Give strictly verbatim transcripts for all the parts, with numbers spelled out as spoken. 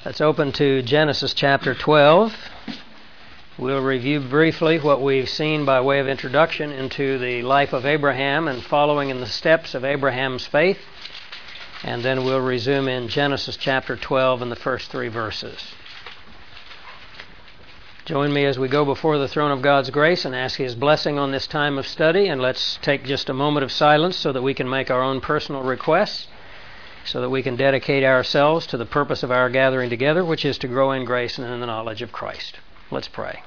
Let's open to Genesis chapter twelve. We'll review briefly what we've seen by way of introduction into the life of Abraham and following in the steps of Abraham's faith. And then we'll resume in Genesis chapter twelve and the first three verses. Join me as we go before the throne of God's grace and ask His blessing on this time of study. And let's take just a moment of silence so that we can make our own personal requests, so that we can dedicate ourselves to the purpose of our gathering together, which is to grow in grace and in the knowledge of Christ. Let's pray.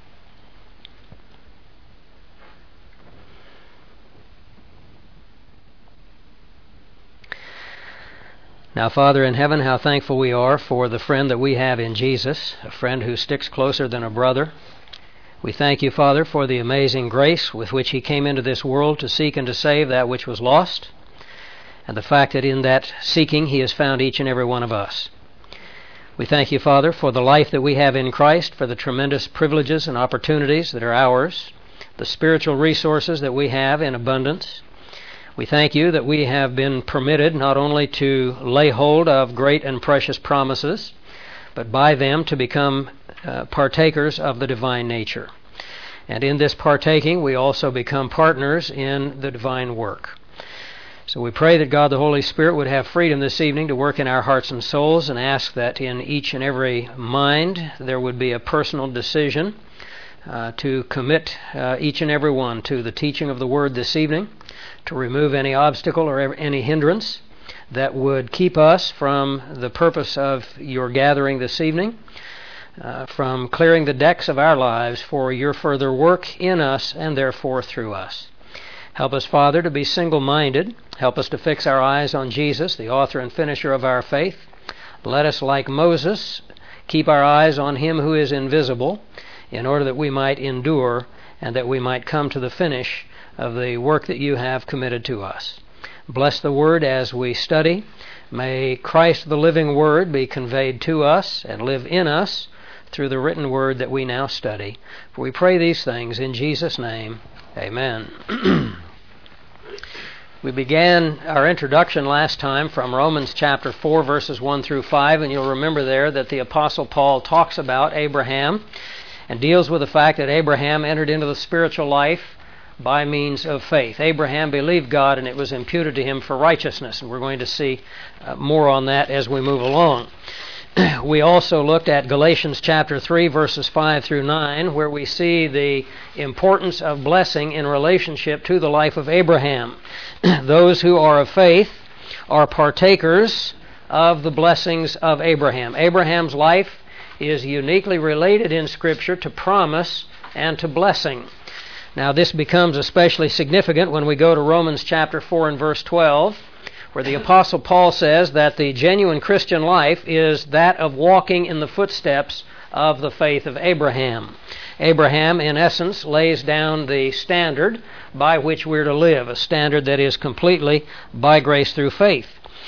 Now, Father in heaven, how thankful we are for the friend that we have in Jesus, a friend who sticks closer than a brother. We thank you, Father, for the amazing grace with which He came into this world to seek and to save that which was lost, and the fact that in that seeking He has found each and every one of us. We thank you, Father, for the life that we have in Christ, for the tremendous privileges and opportunities that are ours, the spiritual resources that we have in abundance. We thank you that we have been permitted not only to lay hold of great and precious promises, but by them to become uh, partakers of the divine nature. And in this partaking, we also become partners in the divine work. So we pray that God the Holy Spirit would have freedom this evening to work in our hearts and souls, and ask that in each and every mind there would be a personal decision uh, to commit uh, each and every one to the teaching of the Word this evening, to remove any obstacle or any hindrance that would keep us from the purpose of your gathering this evening, uh, from clearing the decks of our lives for your further work in us and therefore through us. Help us, Father, to be single-minded. Help us to fix our eyes on Jesus, the author and finisher of our faith. Let us, like Moses, keep our eyes on Him who is invisible, in order that we might endure and that we might come to the finish of the work that you have committed to us. Bless the Word as we study. May Christ, the living Word, be conveyed to us and live in us through the written Word that we now study. For we pray these things in Jesus' name. Amen. We began our introduction last time from Romans chapter four, verses one through five, and you'll remember there that the Apostle Paul talks about Abraham and deals with the fact that Abraham entered into the spiritual life by means of faith. Abraham believed God, and it was imputed to him for righteousness, and we're going to see uh, more on that as we move along. We also looked at Galatians chapter three, verses five through nine, where we see the importance of blessing in relationship to the life of Abraham. Those who are of faith are partakers of the blessings of Abraham. Abraham's life is uniquely related in Scripture to promise and to blessing. Now, this becomes especially significant when we go to Romans chapter four and verse twelve, where the Apostle Paul says that the genuine Christian life is that of walking in the footsteps of the faith of Abraham. Abraham, in essence, lays down the standard by which we're to live, a standard that is completely by grace through faith.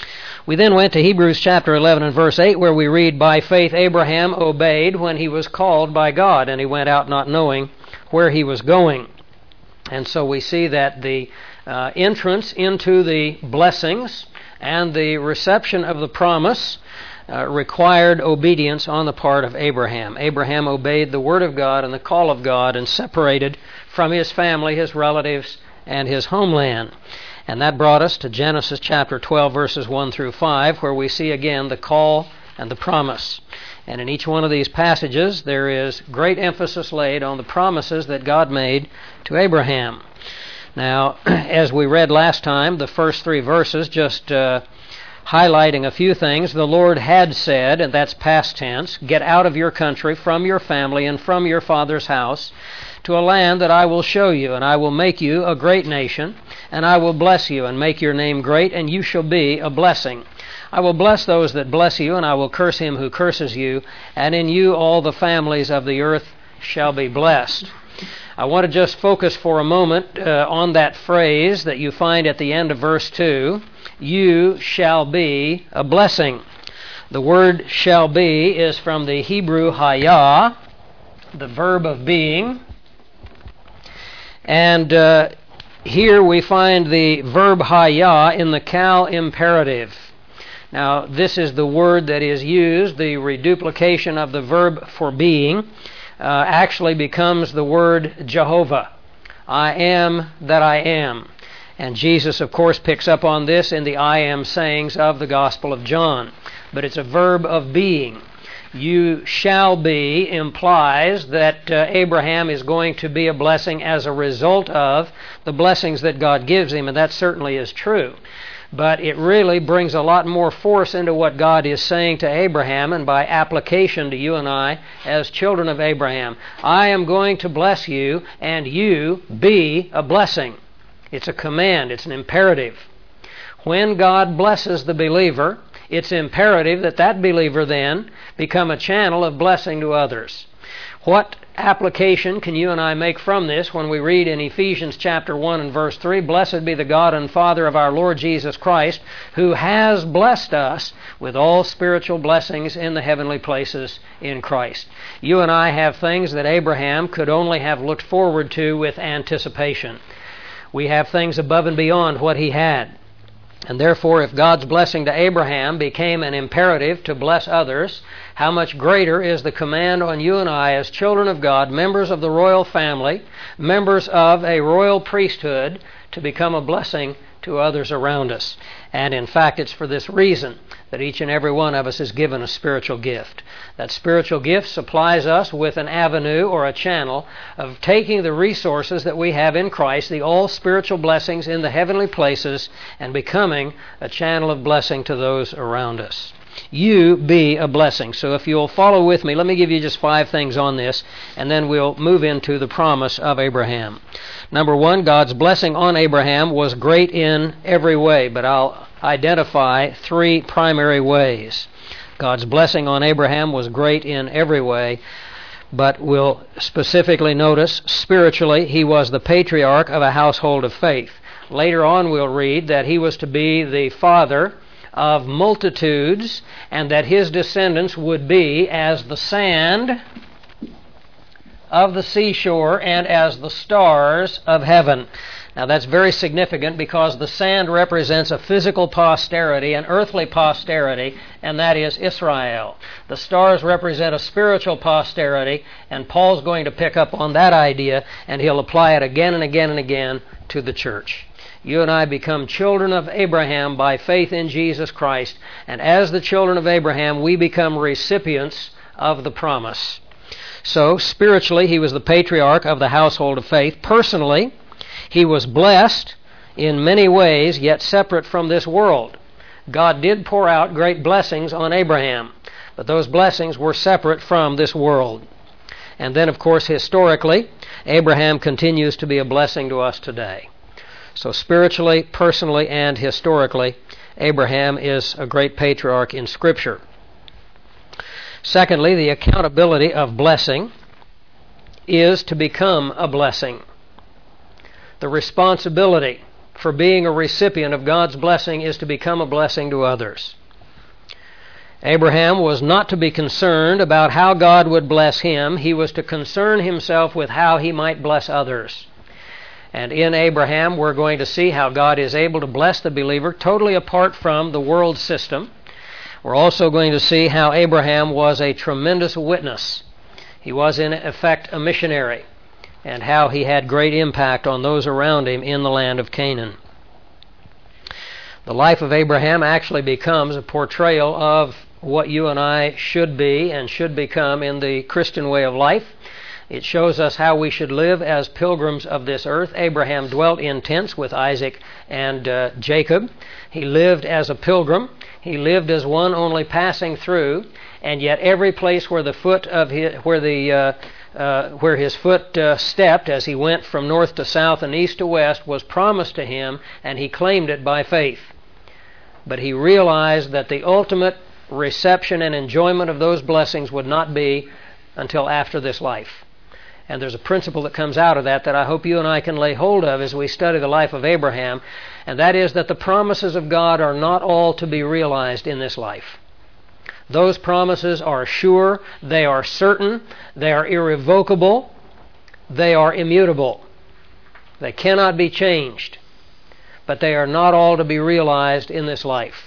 We then went to Hebrews chapter eleven and verse eight, where we read, "By faith Abraham obeyed when he was called by God, and he went out not knowing where he was going." And so we see that the uh, entrance into the blessings and the reception of the promise uh, required obedience on the part of Abraham. Abraham obeyed the Word of God and the call of God and separated from his family, his relatives, and his homeland. And that brought us to Genesis chapter twelve, verses one through five, where we see again the call and the promise. And in each one of these passages, there is great emphasis laid on the promises that God made to Abraham. Now, as we read last time, the first three verses, just uh, highlighting a few things, the Lord had said, and that's past tense, "Get out of your country, from your family, and from your father's house, to a land that I will show you, and I will make you a great nation, and I will bless you, and make your name great, and you shall be a blessing. I will bless those that bless you, and I will curse him who curses you, and in you all the families of the earth shall be blessed." I want to just focus for a moment uh, on that phrase that you find at the end of verse two, "You shall be a blessing." The word "shall be" is from the Hebrew hayah, the verb of being, and uh, here we find the verb hayah in the Cal imperative. Now, this is the word that is used, the reduplication of the verb for being, uh, actually becomes the word Jehovah. I am that I am. And Jesus, of course, picks up on this in the I am sayings of the Gospel of John. But it's a verb of being. You shall be implies that uh, Abraham is going to be a blessing as a result of the blessings that God gives him, and that certainly is true. But it really brings a lot more force into what God is saying to Abraham, and by application to you and I as children of Abraham. I am going to bless you, and you be a blessing. It's a command. It's an imperative. When God blesses the believer, it's imperative that that believer then become a channel of blessing to others. What application can you and I make from this when we read in Ephesians chapter one and verse three, Blessed be the God and Father of our Lord Jesus Christ, who has blessed us with all spiritual blessings in the heavenly places in Christ. You and I have things that Abraham could only have looked forward to with anticipation. We have things above and beyond what he had. And therefore, if God's blessing to Abraham became an imperative to bless others, how much greater is the command on you and I as children of God, members of the royal family, members of a royal priesthood, to become a blessing to others around us. And in fact, it's for this reason that each and every one of us is given a spiritual gift. That spiritual gift supplies us with an avenue or a channel of taking the resources that we have in Christ, the all spiritual blessings in the heavenly places, and becoming a channel of blessing to those around us. You be a blessing. So if you'll follow with me, let me give you just five things on this, and then we'll move into the promise of Abraham. Number one, God's blessing on Abraham was great in every way, but I'll identify three primary ways. God's blessing on Abraham was great in every way, but we'll specifically notice spiritually he was the patriarch of a household of faith. Later on we'll read that he was to be the father of multitudes, and that his descendants would be as the sand of the seashore and as the stars of heaven. Now that's very significant because the sand represents a physical posterity, an earthly posterity, and that is Israel. The stars represent a spiritual posterity, and Paul's going to pick up on that idea, and he'll apply it again and again and again to the church. You and I become children of Abraham by faith in Jesus Christ, and as the children of Abraham, we become recipients of the promise. So, spiritually, he was the patriarch of the household of faith. Personally, he was blessed in many ways, yet separate from this world. God did pour out great blessings on Abraham, but those blessings were separate from this world. And then, of course, historically, Abraham continues to be a blessing to us today. So spiritually, personally, and historically, Abraham is a great patriarch in Scripture. Secondly, the accountability of blessing is to become a blessing. The responsibility for being a recipient of God's blessing is to become a blessing to others. Abraham was not to be concerned about how God would bless him. He was to concern himself with how he might bless others. And in Abraham, we're going to see how God is able to bless the believer totally apart from the world system. We're also going to see how Abraham was a tremendous witness. He was, in effect, a missionary, and how he had great impact on those around him in the land of Canaan. The life of Abraham actually becomes a portrayal of what you and I should be and should become in the Christian way of life. It shows us how we should live as pilgrims of this earth. Abraham dwelt in tents with Isaac and uh, Jacob. He lived as a pilgrim. He lived as one only passing through, and yet every place where the foot of his, where the uh, uh, where his foot uh, stepped as he went from north to south and east to west was promised to him, and he claimed it by faith. But he realized that the ultimate reception and enjoyment of those blessings would not be until after this life. And there's a principle that comes out of that that I hope you and I can lay hold of as we study the life of Abraham, and that is that the promises of God are not all to be realized in this life. Those promises are sure, they are certain, they are irrevocable, they are immutable. They cannot be changed, but they are not all to be realized in this life.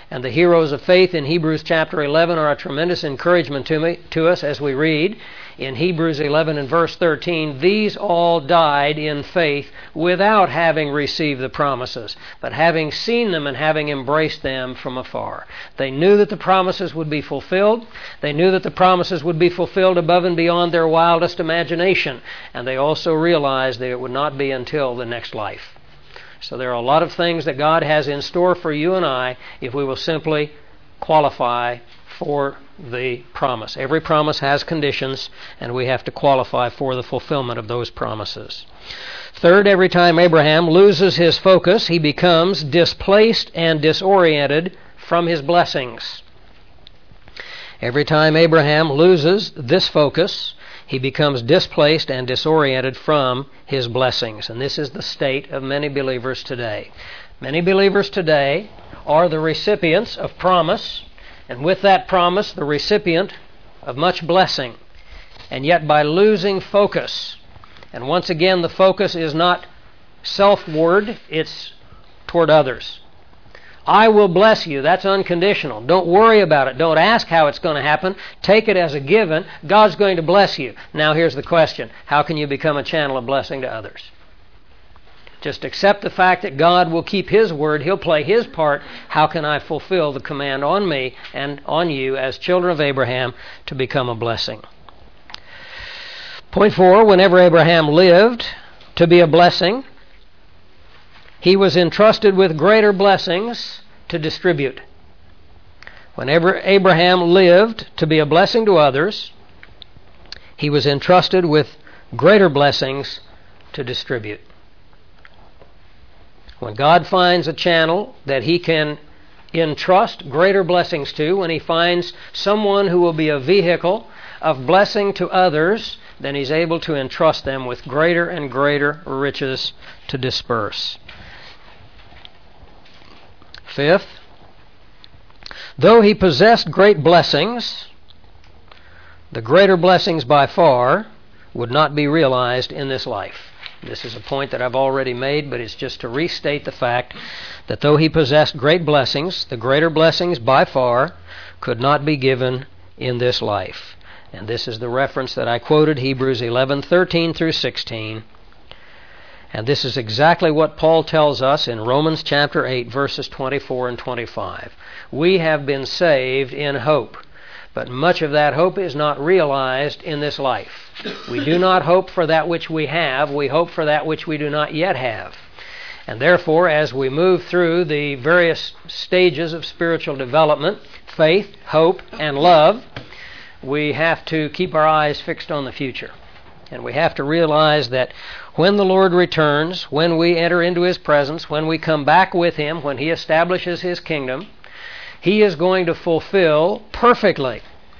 And the heroes of faith in Hebrews chapter eleven are a tremendous encouragement to me, to us as we read in Hebrews eleven and verse thirteen, these all died in faith without having received the promises, but having seen them and having embraced them from afar. They knew that the promises would be fulfilled. They knew that the promises would be fulfilled above and beyond their wildest imagination. And they also realized that it would not be until the next life. So there are a lot of things that God has in store for you and I if we will simply qualify for the promise. Every promise has conditions, and we have to qualify for the fulfillment of those promises. Third, every time Abraham loses his focus, he becomes displaced and disoriented from his blessings. Every time Abraham loses this focus, he becomes displaced and disoriented from his blessings. And this is the state of many believers today. Many believers today are the recipients of promise, and with that promise, the recipient of much blessing. And yet by losing focus, and once again the focus is not self-ward, it's toward others. I will bless you. That's unconditional. Don't worry about it. Don't ask how it's going to happen. Take it as a given. God's going to bless you. Now here's the question. How can you become a channel of blessing to others? Just accept the fact that God will keep His word. He'll play His part. How can I fulfill the command on me and on you as children of Abraham to become a blessing? Point four, whenever Abraham lived to be a blessing, he was entrusted with greater blessings to distribute. Whenever Abraham lived to be a blessing to others, he was entrusted with greater blessings to distribute. When God finds a channel that He can entrust greater blessings to, when He finds someone who will be a vehicle of blessing to others, then He's able to entrust them with greater and greater riches to disperse. Fifth, though he possessed great blessings, the greater blessings by far would not be realized in this life. This is a point that I've already made, but it's just to restate the fact that though he possessed great blessings, the greater blessings by far could not be given in this life. And this is the reference that I quoted, Hebrews eleven, thirteen through sixteen. And this is exactly what Paul tells us in Romans chapter eight, verses twenty-four and twenty-five. We have been saved in hope, but much of that hope is not realized in this life. We do not hope for that which we have. We hope for that which we do not yet have. And therefore, as we move through the various stages of spiritual development, faith, hope, and love, we have to keep our eyes fixed on the future. And we have to realize that when the Lord returns, when we enter into His presence, when we come back with Him, when He establishes His kingdom, He is going to fulfill perfectly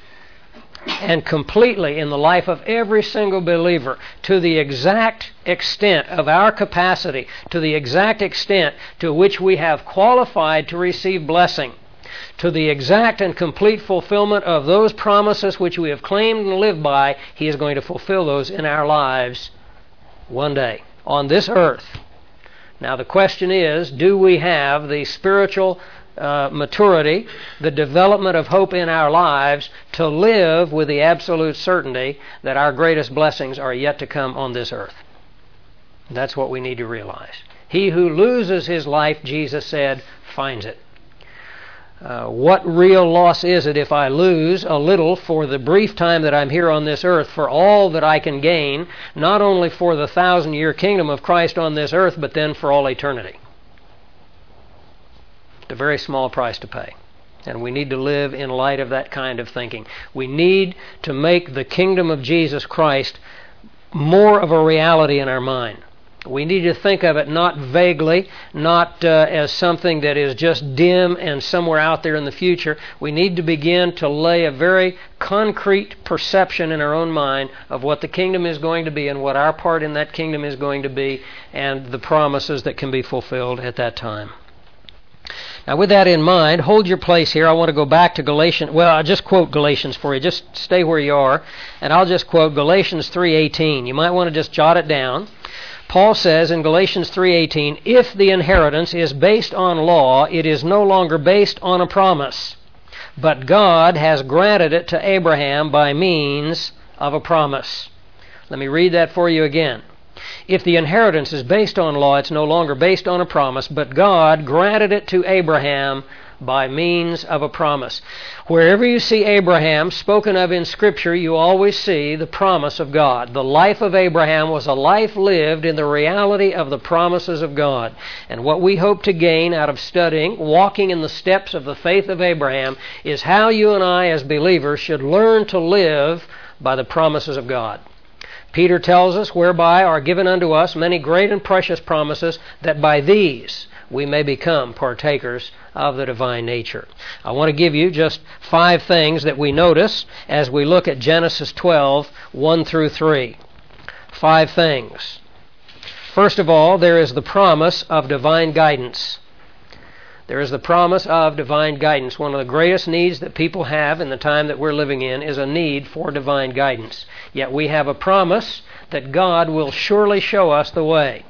and completely in the life of every single believer, to the exact extent of our capacity, to the exact extent to which we have qualified to receive blessing, to the exact and complete fulfillment of those promises which we have claimed and lived by. He is going to fulfill those in our lives one day on this earth. Now the question is, do we have the spiritual uh, maturity, the development of hope in our lives to live with the absolute certainty that our greatest blessings are yet to come on this earth? That's what we need to realize. He who loses his life, Jesus said, finds it. Uh, what real loss is it if I lose a little for the brief time that I'm here on this earth for all that I can gain, not only for the thousand-year kingdom of Christ on this earth, but then for all eternity? It's a very small price to pay. And we need to live in light of that kind of thinking. We need to make the kingdom of Jesus Christ more of a reality in our mind. We need to think of it not vaguely, not uh, as something that is just dim and somewhere out there in the future. We need to begin to lay a very concrete perception in our own mind of what the kingdom is going to be and what our part in that kingdom is going to be and the promises that can be fulfilled at that time. Now, with that in mind, hold your place here. I want to go back to Galatians. Well, I'll just quote Galatians for you. Just stay where you are, and I'll just quote Galatians three eighteen. You might want to just jot it down. Paul says in Galatians three eighteen, if the inheritance is based on law, it is no longer based on a promise, but God has granted it to Abraham by means of a promise. Let me read that for you again. If the inheritance is based on law, it's no longer based on a promise, but God granted it to Abraham by means of a promise. Wherever you see Abraham spoken of in Scripture, you always see the promise of God. The life of Abraham was a life lived in the reality of the promises of God. And what we hope to gain out of studying, walking in the steps of the faith of Abraham, is how you and I as believers should learn to live by the promises of God. Peter tells us, whereby are given unto us many great and precious promises, that by these we may become partakers of the divine nature. I want to give you just five things that we notice as we look at Genesis twelve, one through three. Five things. First of all, there is the promise of divine guidance. There is the promise of divine guidance. One of the greatest needs that people have in the time that we're living in is a need for divine guidance. Yet we have a promise that God will surely show us the way.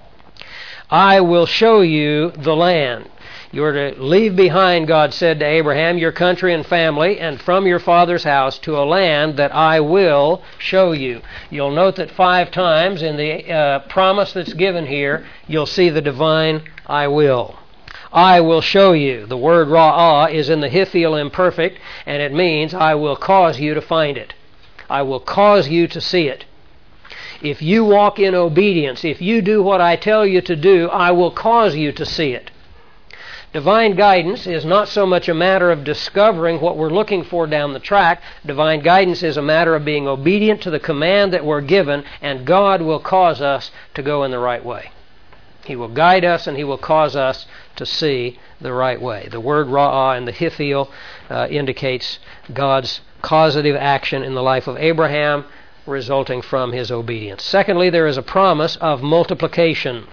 I will show you the land. You are to leave behind, God said to Abraham, your country and family, and from your father's house to a land that I will show you. You'll note that five times in the uh, promise that's given here, you'll see the divine I will. I will show you. The word ra'ah is in the Hithiel imperfect, and it means I will cause you to find it. I will cause you to see it. If you walk in obedience, if you do what I tell you to do, I will cause you to see it. Divine guidance is not so much a matter of discovering what we're looking for down the track. Divine guidance is a matter of being obedient to the command that we're given, and God will cause us to go in the right way. He will guide us, and He will cause us to see the right way. The word ra'ah in the Hithiel uh, indicates God's causative action in the life of Abraham, resulting from his obedience. Secondly, there is a promise of multiplication.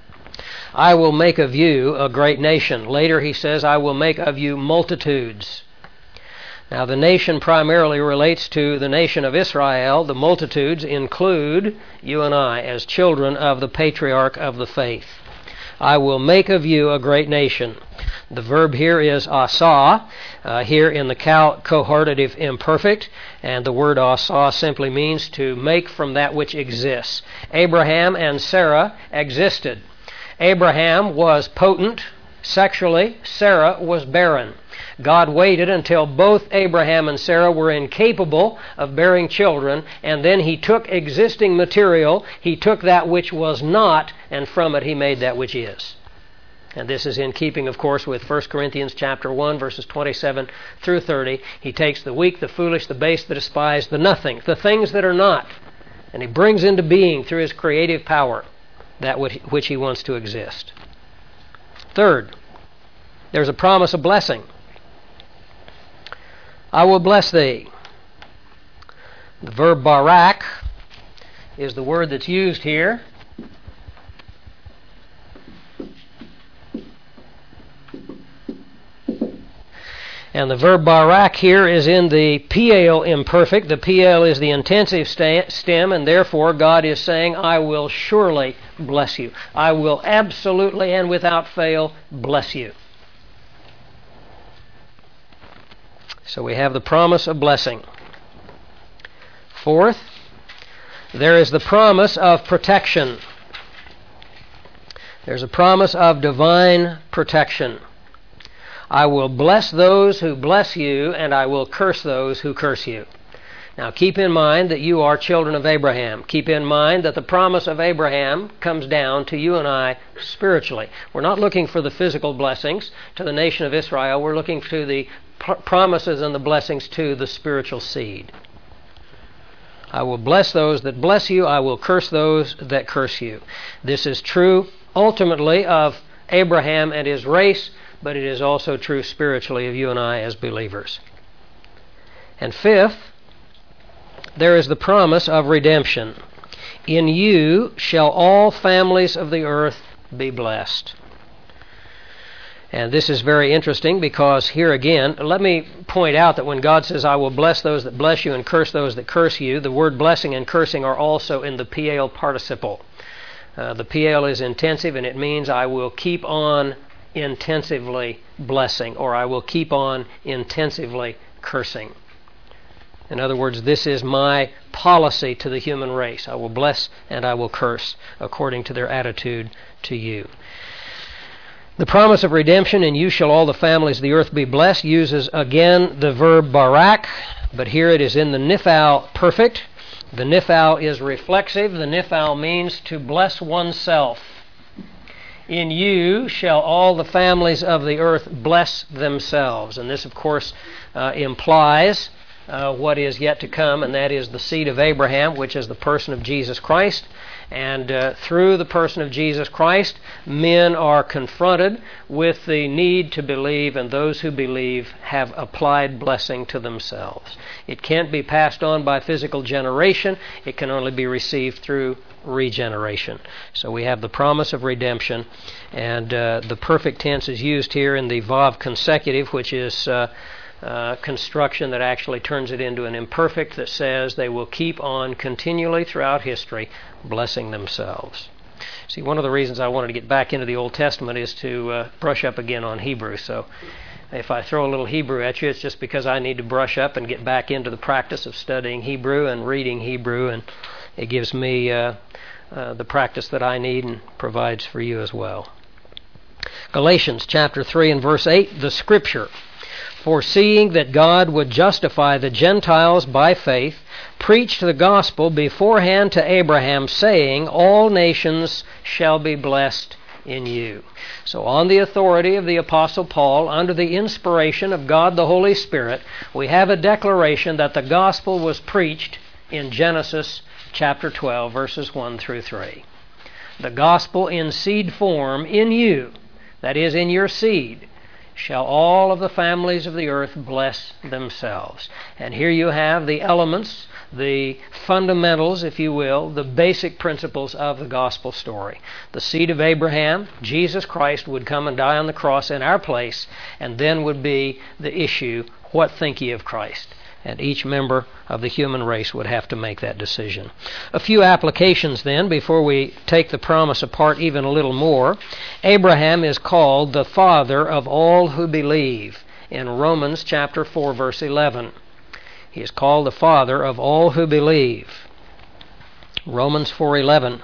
I will make of you a great nation. Later he says, I will make of you multitudes. Now the nation primarily relates to the nation of Israel. The multitudes include you and I as children of the patriarch of the faith. I will make of you a great nation. The verb here is asah, uh, here in the cohortative imperfect, and the word asah simply means to make from that which exists. Abraham and Sarah existed. Abraham was potent sexually. Sarah was barren. God waited until both Abraham and Sarah were incapable of bearing children, and then He took existing material, He took that which was not, and from it He made that which is. And this is in keeping, of course, with First Corinthians chapter one, verses twenty-seven through thirty. He takes the weak, the foolish, the base, the despised, the nothing, the things that are not, and He brings into being through His creative power that which He wants to exist. Third, there's a promise of blessing. I will bless thee. The verb barak is the word that's used here. And the verb barak here is in the piel imperfect. The piel is the intensive stem, and therefore God is saying, I will surely bless you. I will absolutely and without fail bless you. So we have the promise of blessing. Fourth, there is the promise of protection. There's a promise of divine protection. I will bless those who bless you, and I will curse those who curse you. Now keep in mind that you are children of Abraham. Keep in mind that the promise of Abraham comes down to you and I spiritually. We're not looking for the physical blessings to the nation of Israel. We're looking to the pr- promises and the blessings to the spiritual seed. I will bless those that bless you. I will curse those that curse you. This is true ultimately of Abraham and his race, but it is also true spiritually of you and I as believers. And fifth, there is the promise of redemption. In you shall all families of the earth be blessed. And this is very interesting because here again, let me point out that when God says, I will bless those that bless you and curse those that curse you, the word blessing and cursing are also in the piel participle. Uh, the P L is intensive, and it means I will keep on intensively blessing, or I will keep on intensively cursing. In other words, this is my policy to the human race. I will bless and I will curse according to their attitude to you. The promise of redemption, "in you shall all the families of the earth be blessed," uses again the verb barak, but here it is in the nifal perfect. The nifal is reflexive. The nifal means to bless oneself. "In you shall all the families of the earth bless themselves." And this, of course, uh, implies uh, what is yet to come, and that is the seed of Abraham, which is the person of Jesus Christ. And uh, through the person of Jesus Christ, men are confronted with the need to believe, and those who believe have applied blessing to themselves. It can't be passed on by physical generation. It can only be received through regeneration. So we have the promise of redemption, and uh, the perfect tense is used here in the vav consecutive, which is uh, uh, construction that actually turns it into an imperfect that says they will keep on continually throughout history blessing themselves. See, one of the reasons I wanted to get back into the Old Testament is to uh, brush up again on Hebrew. So if I throw a little Hebrew at you, it's just because I need to brush up and get back into the practice of studying Hebrew and reading Hebrew, and it gives me uh, uh, the practice that I need and provides for you as well. Galatians chapter three and verse eight, the Scripture, "Foreseeing that God would justify the Gentiles by faith, preached the gospel beforehand to Abraham, saying, all nations shall be blessed in you." So on the authority of the Apostle Paul, under the inspiration of God the Holy Spirit, we have a declaration that the gospel was preached in Genesis chapter twelve, verses one through three. The gospel in seed form, in you, that is, in your seed, shall all of the families of the earth bless themselves. And here you have the elements, the fundamentals, if you will, the basic principles of the gospel story. The seed of Abraham, Jesus Christ, would come and die on the cross in our place, and then would be the issue, what think ye of Christ? And each member of the human race would have to make that decision. A few applications then before we take the promise apart even a little more. Abraham is called the father of all who believe in Romans chapter four, verse eleven. He is called the father of all who believe. Romans four eleven.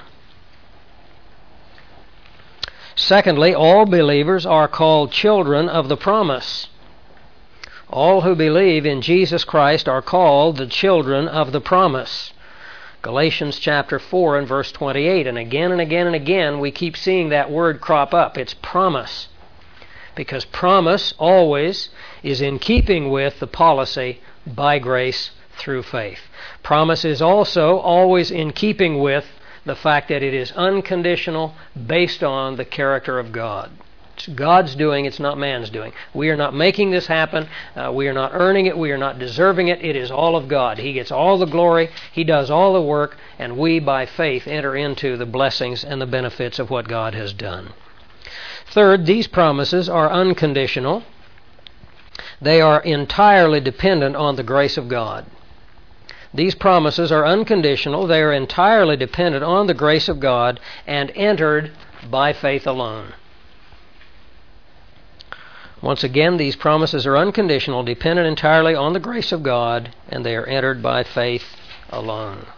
Secondly, all believers are called children of the promise. All who believe in Jesus Christ are called the children of the promise. Galatians chapter four and verse twenty-eight. And again and again and again we keep seeing that word crop up. It's promise. Because promise always is in keeping with the policy by grace through faith. Promise is also always in keeping with the fact that it is unconditional, based on the character of God. It's God's doing, it's not man's doing. We are not making this happen. Uh, we are not earning it. We are not deserving it. It is all of God. He gets all the glory. He does all the work. And we, by faith, enter into the blessings and the benefits of what God has done. Third, these promises are unconditional. They are entirely dependent on the grace of God. These promises are unconditional. They are entirely dependent on the grace of God and entered by faith alone. Once again, these promises are unconditional, dependent entirely on the grace of God, and they are entered by faith alone.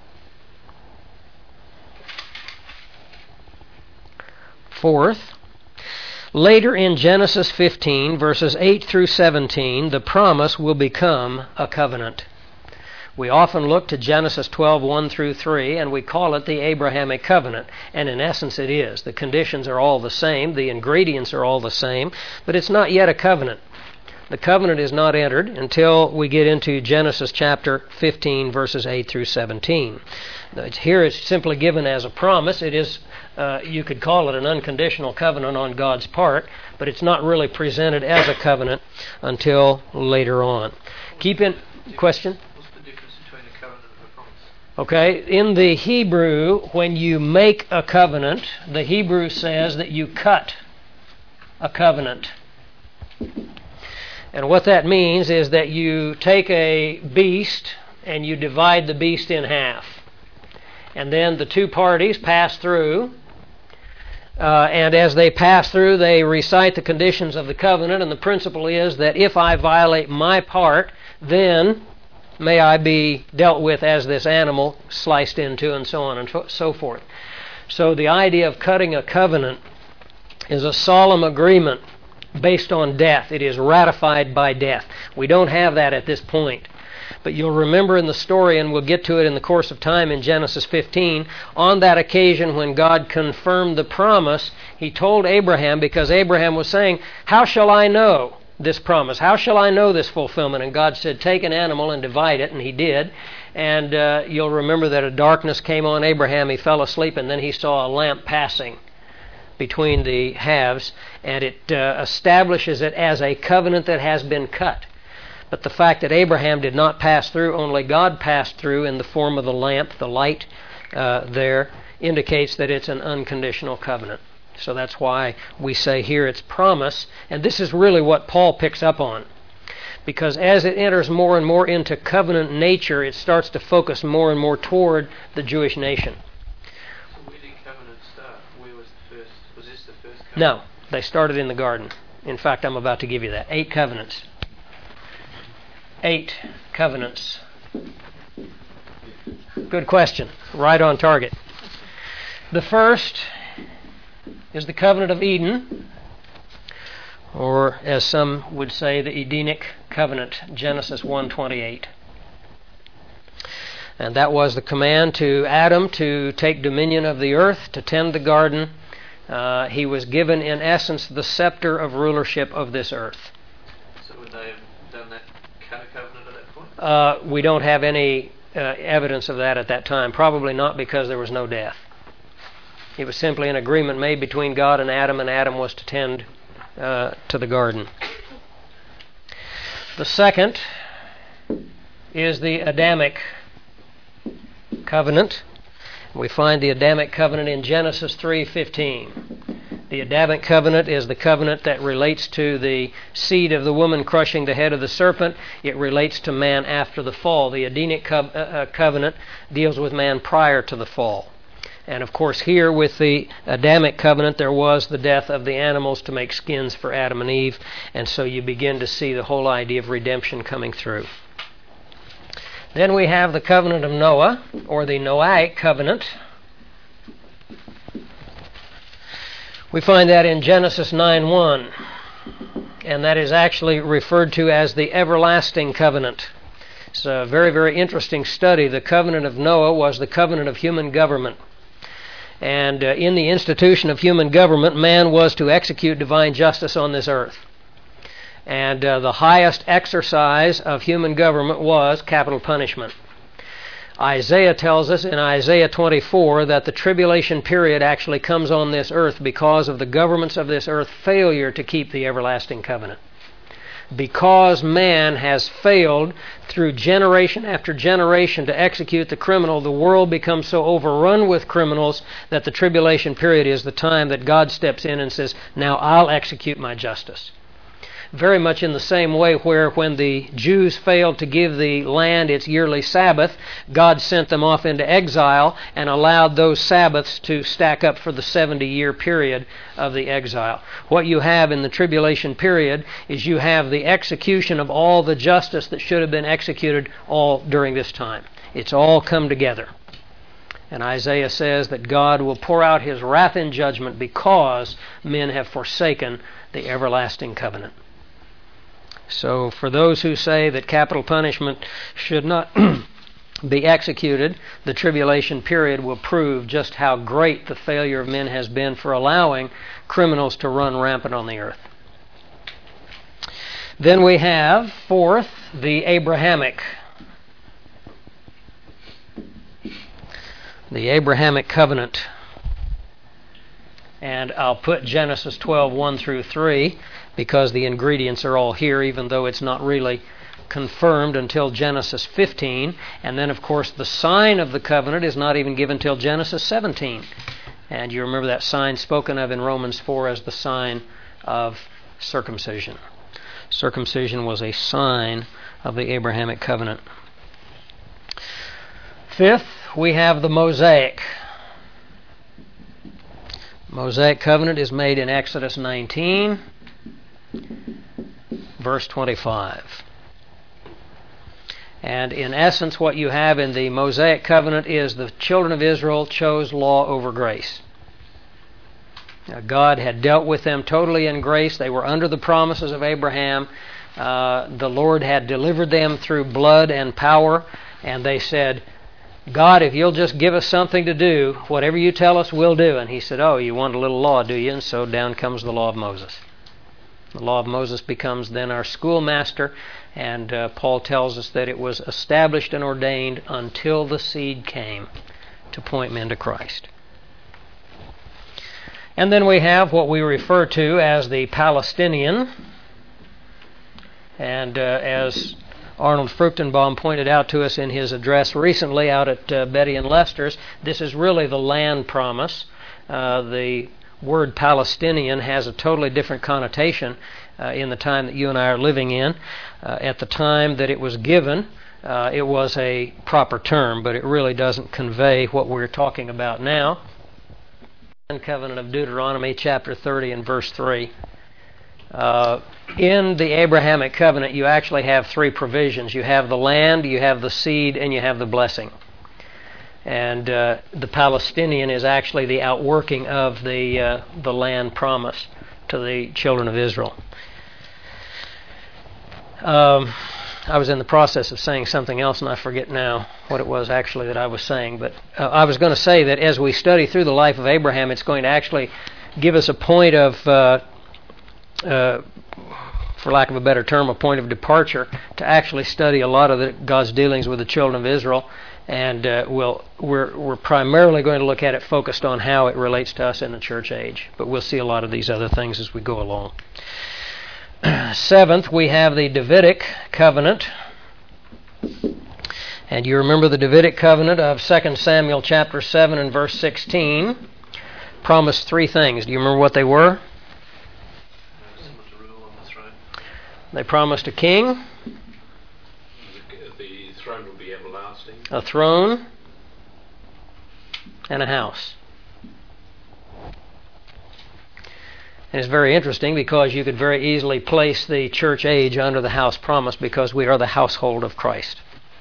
Fourth, later in Genesis fifteen, verses eight through seventeen, the promise will become a covenant. We often look to Genesis twelve, one through three, and we call it the Abrahamic covenant. And in essence it is. The conditions are all the same, the ingredients are all the same, but it's not yet a covenant. The covenant is not entered until we get into Genesis chapter fifteen, verses eight through seventeen. Here it's simply given as a promise. It is, uh, you could call it an unconditional covenant on God's part, but it's not really presented as a covenant until later on. Keep in... Question? Okay, in the Hebrew, when you make a covenant, the Hebrew says that you cut a covenant. And what that means is that you take a beast and you divide the beast in half. And then the two parties pass through, uh, and as they pass through, they recite the conditions of the covenant, and the principle is that if I violate my part, then may I be dealt with as this animal, sliced into, and so on and so forth. So the idea of cutting a covenant is a solemn agreement based on death. It is ratified by death. We don't have that at this point. But you'll remember in the story, and we'll get to it in the course of time in Genesis fifteen, on that occasion when God confirmed the promise, He told Abraham, because Abraham was saying, how shall I know this promise? How shall I know this fulfillment? And God said, take an animal and divide it, and He did. And uh, you'll remember that a darkness came on Abraham. He fell asleep, and then he saw a lamp passing between the halves, and it uh, establishes it as a covenant that has been cut. But the fact that Abraham did not pass through, only God passed through in the form of the lamp, the light uh, there, indicates that it's an unconditional covenant. So that's why we say here it's promise, and this is really what Paul picks up on. Because as it enters more and more into covenant nature, it starts to focus more and more toward the Jewish nation. So where did covenant start? Where was the first? Was this the first covenant? No, they started in the garden. In fact, I'm about to give you that. Eight covenants. Eight covenants. Good question. Right on target. The first is the covenant of Eden, or as some would say, the Edenic covenant, Genesis one twenty-eight. And that was the command to Adam to take dominion of the earth, to tend the garden. Uh, he was given, in essence, the scepter of rulership of this earth. So would they have done that cut a covenant at that point? Uh, we don't have any uh, evidence of that at that time. Probably not, because there was no death. It was simply an agreement made between God and Adam, and Adam was to tend uh, to the garden. The second is the Adamic covenant. We find the Adamic covenant in Genesis three fifteen. The Adamic covenant is the covenant that relates to the seed of the woman crushing the head of the serpent. It relates to man after the fall. The Edenic co- uh, covenant deals with man prior to the fall. And of course here with the Adamic covenant there was the death of the animals to make skins for Adam and Eve, and so you begin to see the whole idea of redemption coming through. Then we have the covenant of Noah, or the Noahic covenant. We find that in Genesis nine one, and that is actually referred to as the everlasting covenant. It's a very, very interesting study. The covenant of Noah was the covenant of human government. And uh, in the institution of human government, man was to execute divine justice on this earth. And uh, the highest exercise of human government was capital punishment. Isaiah tells us in Isaiah twenty-four that the tribulation period actually comes on this earth because of the governments of this earth failure to keep the everlasting covenant. Because man has failed through generation after generation to execute the criminal, the world becomes so overrun with criminals that the tribulation period is the time that God steps in and says, now I'll execute my justice. Very much in the same way where when the Jews failed to give the land its yearly Sabbath, God sent them off into exile and allowed those Sabbaths to stack up for the seventy-year period of the exile. What you have in the tribulation period is you have the execution of all the justice that should have been executed all during this time. It's all come together. And Isaiah says that God will pour out His wrath in judgment because men have forsaken the everlasting covenant. So for those who say that capital punishment should not be executed, the tribulation period will prove just how great the failure of men has been for allowing criminals to run rampant on the earth. Then we have, fourth, the Abrahamic. The Abrahamic covenant. And I'll put Genesis twelve, one through three, because the ingredients are all here, even though it's not really confirmed until Genesis fifteen. And then, of course, the sign of the covenant is not even given till Genesis seventeen. And you remember that sign spoken of in Romans four as the sign of circumcision. Circumcision was a sign of the Abrahamic covenant. Fifth, we have the Mosaic. Mosaic covenant is made in Exodus nineteen, verse twenty-five. And in essence, what you have in the Mosaic covenant is the children of Israel chose law over grace. Now, God had dealt with them totally in grace. They were under the promises of Abraham. Uh, the Lord had delivered them through blood and power, and they said, God, if you'll just give us something to do, whatever you tell us, we'll do. And he said, oh, you want a little law, do you? And so down comes the law of Moses. The law of Moses becomes then our schoolmaster, and uh, Paul tells us that it was established and ordained until the seed came to point men to Christ. And then we have what we refer to as the Palestinian. And uh, as Arnold Fruchtenbaum pointed out to us in his address recently out at uh, Betty and Lester's, this is really the land promise. Uh, the word Palestinian has a totally different connotation uh, in the time that you and I are living in. Uh, at the time that it was given, uh, it was a proper term, but it really doesn't convey what we're talking about now. The covenant of Deuteronomy chapter thirty and verse three. Uh, in the Abrahamic covenant, you actually have three provisions. You have the land, you have the seed, and you have the blessing. And uh, the Palestinian is actually the outworking of the uh, the land promise to the children of Israel. Um, I was in the process of saying something else, and I forget now what it was actually that I was saying. But uh, I was going to say that as we study through the life of Abraham, it's going to actually give us a point of, uh, uh, for lack of a better term, a point of departure to actually study a lot of the, God's dealings with the children of Israel. And uh, we'll, we're, we're primarily going to look at it focused on how it relates to us in the church age. But we'll see a lot of these other things as we go along. Seventh, we have the Davidic covenant. And you remember the Davidic covenant of Second Samuel chapter seven and verse sixteen promised three things. Do you remember what they were? Someone to rule on the throne. They promised a king. The throne will be everlasting. A throne. And a house. And it's very interesting because you could very easily place the church age under the house promise because we are the household of Christ.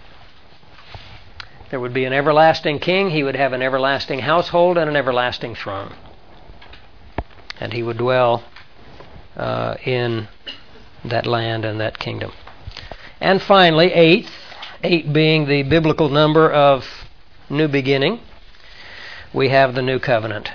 There would be an everlasting king. He would have an everlasting household and an everlasting throne. And he would dwell uh, in that land and that kingdom. And finally, eighth, eight being the biblical number of new beginning, we have the new covenant.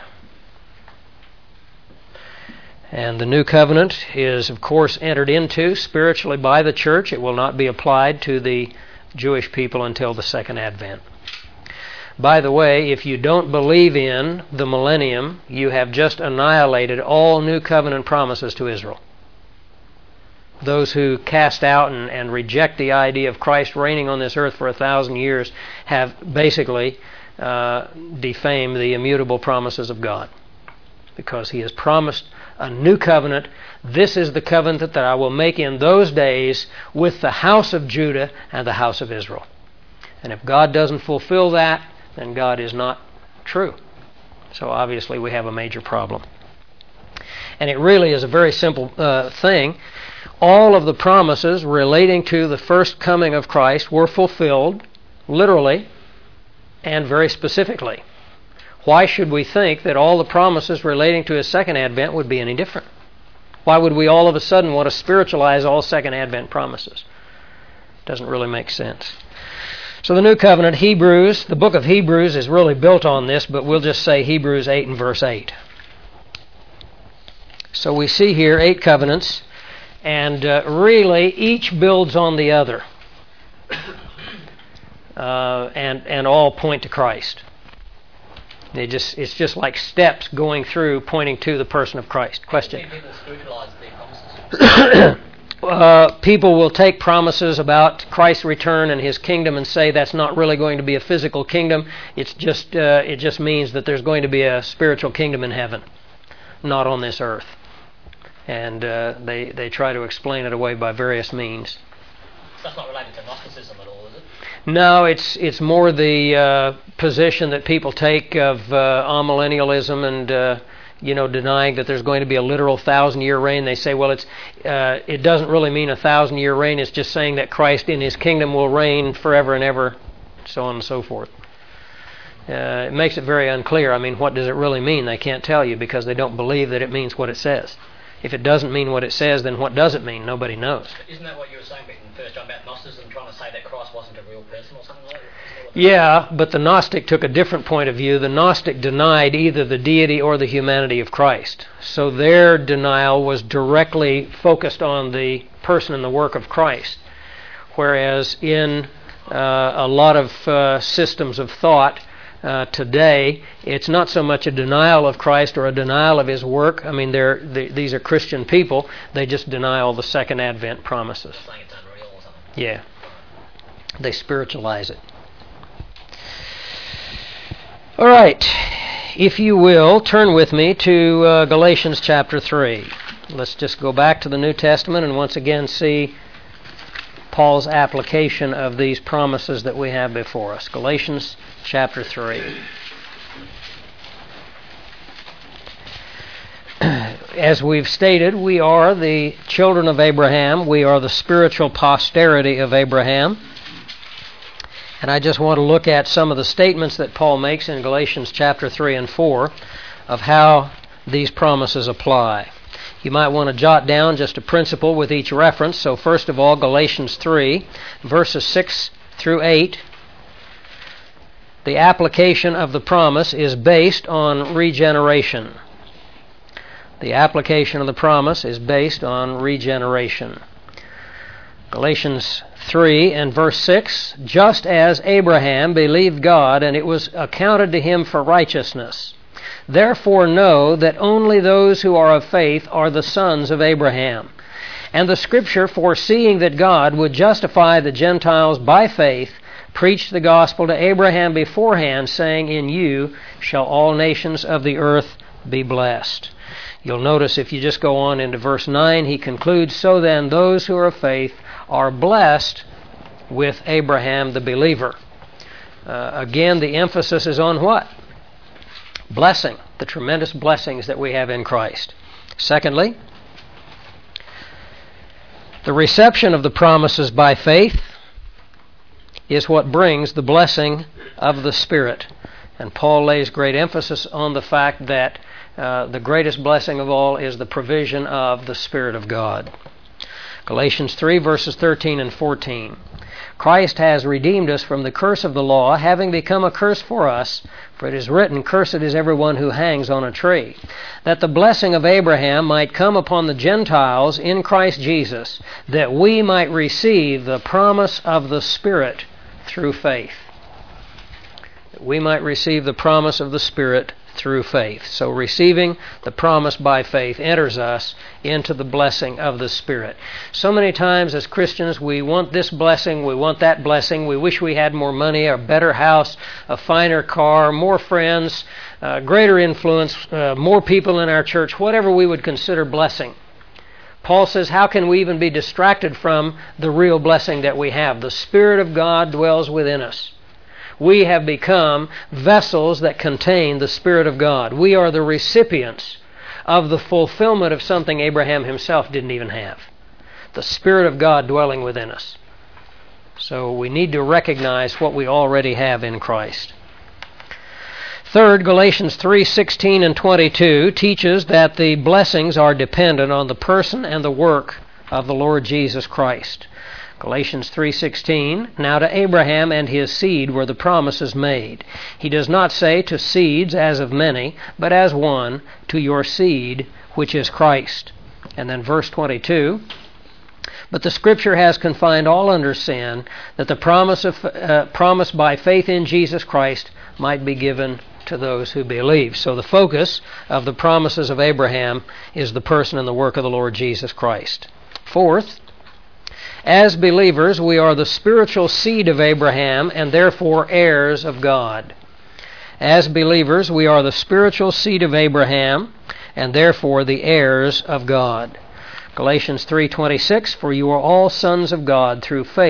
And the new covenant is, of course, entered into spiritually by the church. It will not be applied to the Jewish people until the second advent. By the way, if you don't believe in the millennium, you have just annihilated all new covenant promises to Israel. Those who cast out and, and reject the idea of Christ reigning on this earth for a thousand years have basically uh, defamed the immutable promises of God. Because He has promised a new covenant. This is the covenant that I will make in those days with the house of Judah and the house of Israel. And if God doesn't fulfill that, then God is not true. So obviously we have a major problem. And it really is a very simple uh, thing. All of the promises relating to the first coming of Christ were fulfilled, literally, and very specifically. Why should we think that all the promises relating to His second advent would be any different? Why would we all of a sudden want to spiritualize all second advent promises? Doesn't really make sense. So the new covenant, Hebrews, the book of Hebrews is really built on this, but we'll just say Hebrews eight and verse eight. So we see here eight covenants, and uh, really each builds on the other, uh, and and all point to Christ. They just it's just like steps going through, pointing to the person of Christ. Question? People spiritualize their promises. Uh, people will take promises about Christ's return and His kingdom and say that's not really going to be a physical kingdom. It's just uh, it just means that there's going to be a spiritual kingdom in heaven, not on this earth. And uh, they they try to explain it away by various means. That's not related to Gnosticism at all, is it? No, it's it's more the uh, position that people take of uh, amillennialism and uh, you know, denying that there's going to be a literal thousand-year reign. They say, well, it's uh, it doesn't really mean a thousand-year reign. It's just saying that Christ in His kingdom will reign forever and ever, so on and so forth. Uh, it makes it very unclear. I mean, what does it really mean? They can't tell you because they don't believe that it means what it says. If it doesn't mean what it says, then what does it mean? Nobody knows. Isn't that what you were saying back in First John about Gnosticism, trying to say that Christ wasn't a real person or something like that? Yeah, but the Gnostic took a different point of view. The Gnostic denied either the deity or the humanity of Christ. So their denial was directly focused on the person and the work of Christ. Whereas in uh, a lot of uh, systems of thought uh, today, it's not so much a denial of Christ or a denial of His work. I mean, they're, they, these are Christian people. They just deny all the second advent promises. Saying it's unreal or something. Yeah. They spiritualize it. All right, if you will, turn with me to uh, Galatians chapter three. Let's just go back to the New Testament and once again see Paul's application of these promises that we have before us. Galatians chapter three. As we've stated, we are the children of Abraham. We are the spiritual posterity of Abraham. And I just want to look at some of the statements that Paul makes in Galatians chapter three and four of how these promises apply. You might want to jot down just a principle with each reference. So first of all, Galatians three, verses six through eight. The application of the promise is based on regeneration. The application of the promise is based on regeneration. Galatians three and verse six, just as Abraham believed God, and it was accounted to him for righteousness. Therefore know that only those who are of faith are the sons of Abraham. And the Scripture, foreseeing that God would justify the Gentiles by faith, preached the gospel to Abraham beforehand, saying, in you shall all nations of the earth be blessed. You'll notice if you just go on into verse nine, he concludes, so then those who are of faith are blessed with Abraham the believer. Uh, again, the emphasis is on what? Blessing, the tremendous blessings that we have in Christ. Secondly, the reception of the promises by faith is what brings the blessing of the Spirit. And Paul lays great emphasis on the fact that uh, the greatest blessing of all is the provision of the Spirit of God. Galatians three, verses thirteen and fourteen. Christ has redeemed us from the curse of the law, having become a curse for us, for it is written, cursed is everyone who hangs on a tree, that the blessing of Abraham might come upon the Gentiles in Christ Jesus, that we might receive the promise of the Spirit through faith. That we might receive the promise of the Spirit through faith. So receiving the promise by faith enters us into the blessing of the Spirit. So many times as Christians we want this blessing, we want that blessing, we wish we had more money, a better house, a finer car, more friends, uh, greater influence, uh, more people in our church, whatever we would consider blessing. Paul says, how can we even be distracted from the real blessing that we have? The Spirit of God dwells within us. We have become vessels that contain the Spirit of God. We are the recipients of the fulfillment of something Abraham himself didn't even have. The Spirit of God dwelling within us. So we need to recognize what we already have in Christ. Third, Galatians three sixteen and twenty-two teaches that the blessings are dependent on the person and the work of the Lord Jesus Christ. Galatians three sixteen, now to Abraham and his seed were the promises made. He does not say to seeds as of many, but as one, to your seed, which is Christ. And then verse twenty-two, but the Scripture has confined all under sin, that the promise of uh, promise by faith in Jesus Christ might be given to those who believe. So the focus of the promises of Abraham is the person and the work of the Lord Jesus Christ. Fourth, as believers, we are the spiritual seed of Abraham and therefore heirs of God. As believers, we are the spiritual seed of Abraham and therefore the heirs of God. Galatians three twenty-six, for you are all sons of God through faith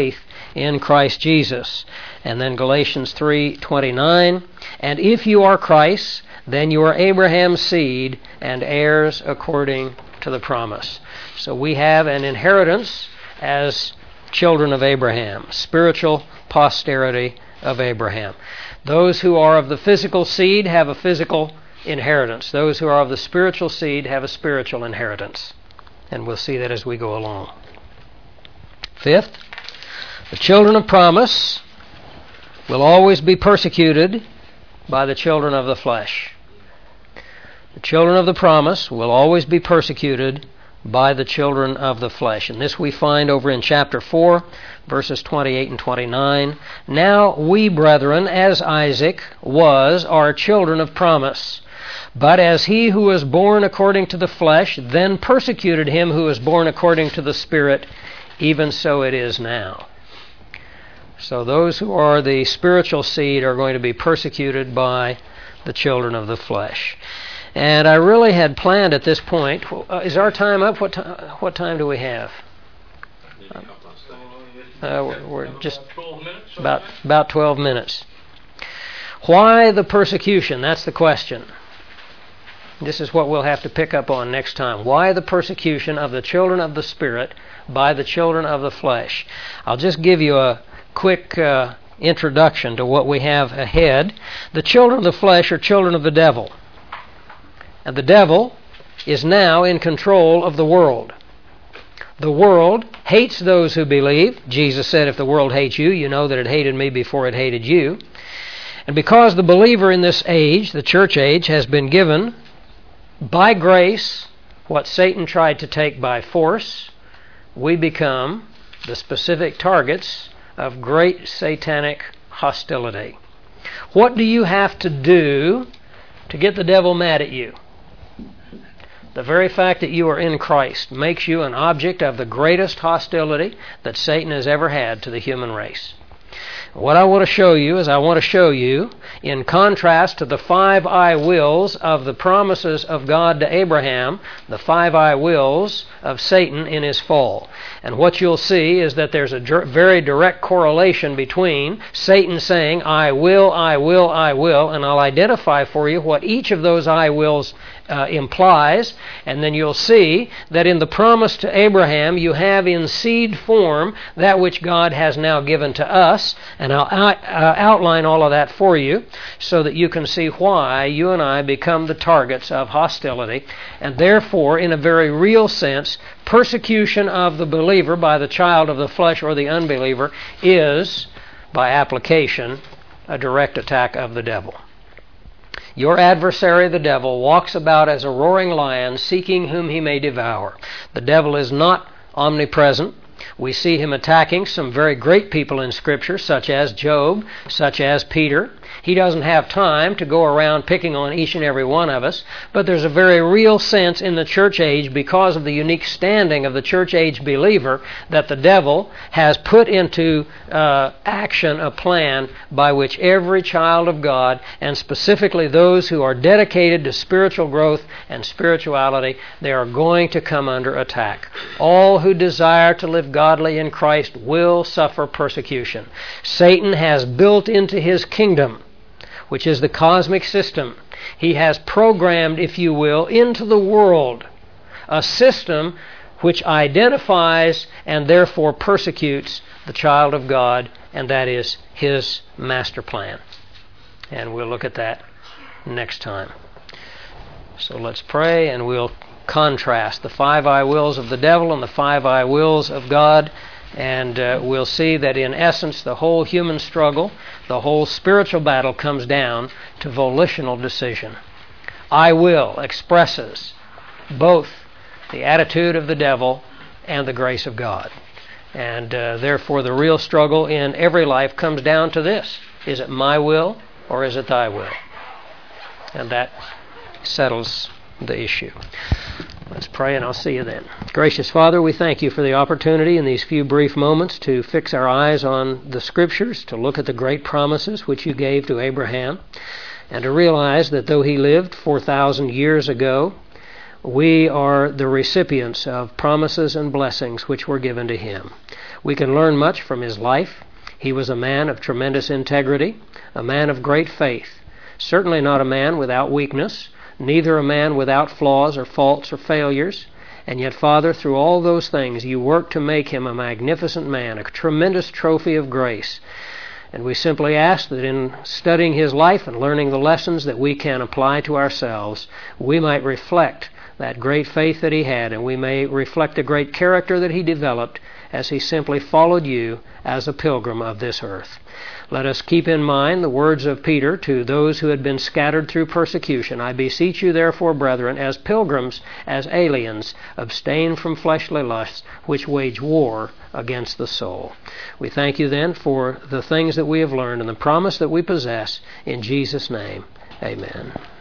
in Christ Jesus. And then Galatians three twenty-nine, and if you are Christ's, then you are Abraham's seed and heirs according to the promise. So we have an inheritance as children of Abraham, spiritual posterity of Abraham. Those who are of the physical seed have a physical inheritance. Those who are of the spiritual seed have a spiritual inheritance. And we'll see that as we go along. Fifth, the children of promise will always be persecuted by the children of the flesh. The children of the promise will always be persecuted by the children of the flesh. And this we find over in chapter four, verses twenty-eight and twenty-nine. Now we, brethren, as Isaac was, are children of promise. But as he who was born according to the flesh then persecuted him who was born according to the Spirit, even so it is now. So those who are the spiritual seed are going to be persecuted by the children of the flesh. And I really had planned at this point, uh, is our time up? What, to- what time do we have? Uh, we're, we're just about, about twelve minutes. Why the persecution? That's the question. This is what we'll have to pick up on next time. Why the persecution of the children of the Spirit by the children of the flesh? I'll just give you a quick uh, introduction to what we have ahead. The children of the flesh are children of the devil. And the devil is now in control of the world. The world hates those who believe. Jesus said, if the world hates you, you know that it hated me before it hated you. And because the believer in this age, the church age, has been given by grace what Satan tried to take by force, we become the specific targets of great satanic hostility. What do you have to do to get the devil mad at you? The very fact that you are in Christ makes you an object of the greatest hostility that Satan has ever had to the human race. What I want to show you is I want to show you, in contrast to the five I wills of the promises of God to Abraham, the five I wills of Satan in his fall. And what you'll see is that there's a very direct correlation between Satan saying, I will, I will, I will, and I'll identify for you what each of those I wills uh, implies, and then you'll see that in the promise to Abraham you have in seed form that which God has now given to us, and I'll out, uh, outline all of that for you so that you can see why you and I become the targets of hostility, and therefore, in a very real sense, persecution of the believer by the child of the flesh or the unbeliever is, by application, a direct attack of the devil. Your adversary, the devil, walks about as a roaring lion, seeking whom he may devour. The devil is not omnipresent. We see him attacking some very great people in Scripture, such as Job, such as Peter. He doesn't have time to go around picking on each and every one of us, but there's a very real sense in the church age, because of the unique standing of the church age believer, that the devil has put into uh, action a plan by which every child of God, and specifically those who are dedicated to spiritual growth and spirituality, they are going to come under attack. All who desire to live godly in Christ will suffer persecution. Satan has built into his kingdom, which is the cosmic system, he has programmed, if you will, into the world a system which identifies and therefore persecutes the child of God, and that is his master plan. And we'll look at that next time. So let's pray, and we'll contrast the five I wills of the devil and the five I wills of God. And uh, we'll see that in essence the whole human struggle, the whole spiritual battle comes down to volitional decision. I will expresses both the attitude of the devil and the grace of God. And uh, therefore the real struggle in every life comes down to this. Is it my will or is it thy will? And that settles the issue. Let's pray, and I'll see you then. Gracious Father, we thank you for the opportunity in these few brief moments to fix our eyes on the Scriptures, to look at the great promises which you gave to Abraham, and to realize that though he lived four thousand years ago, we are the recipients of promises and blessings which were given to him. We can learn much from his life. He was a man of tremendous integrity, a man of great faith, certainly not a man without weakness, neither a man without flaws or faults or failures. And yet, Father, through all those things, you worked to make him a magnificent man, a tremendous trophy of grace. And we simply ask that in studying his life and learning the lessons that we can apply to ourselves, we might reflect that great faith that he had, and we may reflect the great character that he developed as he simply followed you as a pilgrim of this earth. Let us keep in mind the words of Peter to those who had been scattered through persecution. I beseech you, therefore, brethren, as pilgrims, as aliens, abstain from fleshly lusts which wage war against the soul. We thank you then for the things that we have learned and the promise that we possess. In Jesus' name, amen.